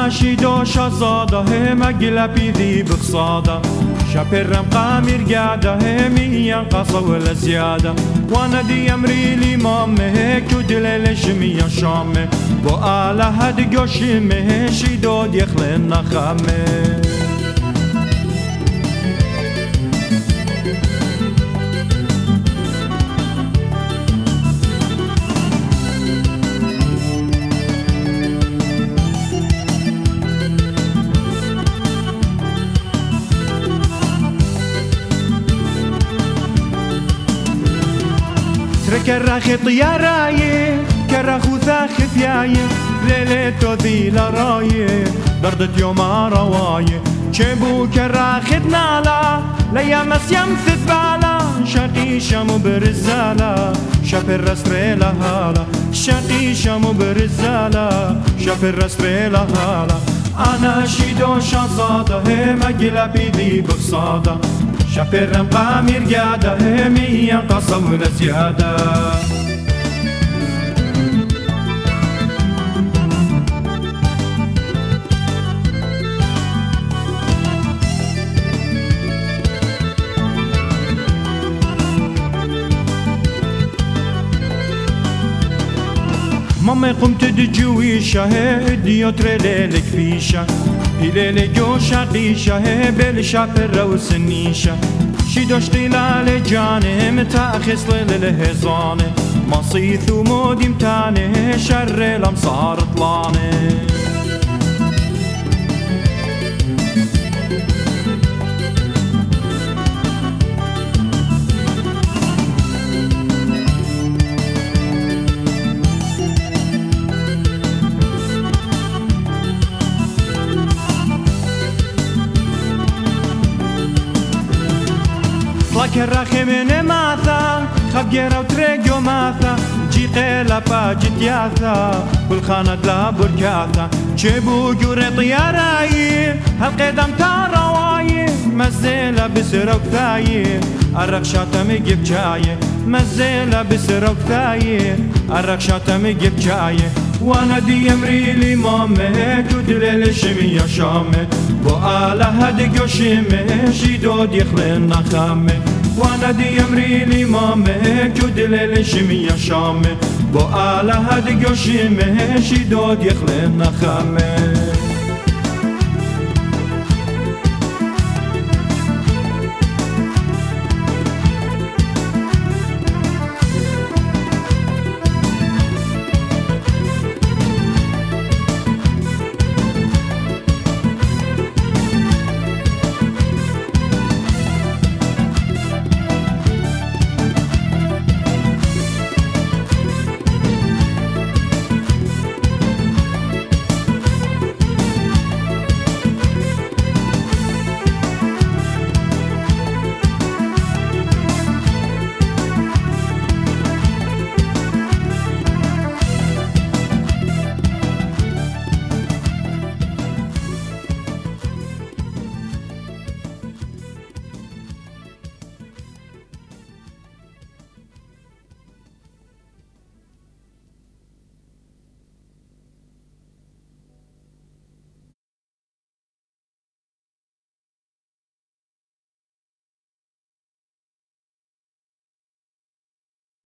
شيدو شزادة مقلبي ذي بقصادة شابرم قامر قادة ميان قصة ولا زيادة وانا دي امري لي مامه كدل لشمية شامه وآله هد قشمه شيدو ديخلنا خامه كره طياراي كره خوثا خفياي ليلتو ذي لراي دردت يوم رواي شبو كره خدنالا ليا مسيم ثبالا شقي شمو برزالا شفر رسريلا هالا شقي شمو برزالا شفر رسريلا هالا انا شيدو شزاده مقلبي ذي بقصاده شفرم قامر قاده ميان قصة ولا زيادة ماما قمت دجويشة هديو تريلك فيشة هلال جوشة قيشة بالشافر وسنيشة شيدوش طلال جانه متاخص للهزانه مصيث ومودي متانه شر الامصار طلانه كراخي من ماثا خبجيرا وتريقو ماثا جي قيلا باجت ياثا والخانة لا بركاثا شبو جوري طياراي هالقدم تارواي مزيلة بسرا وكثاي الرقشاتة مجيب جاي مزيلة بسرا وكثاي الرقشاتة مجيب جاي وانا دي امري لي مامه كدل لشمية شامه وآله هدق وشمه شيدود يخلنا خامه وانا دي امري لي مامه كدل لشمية شامه وآله هدق وشمه شيدود يخلنا خامه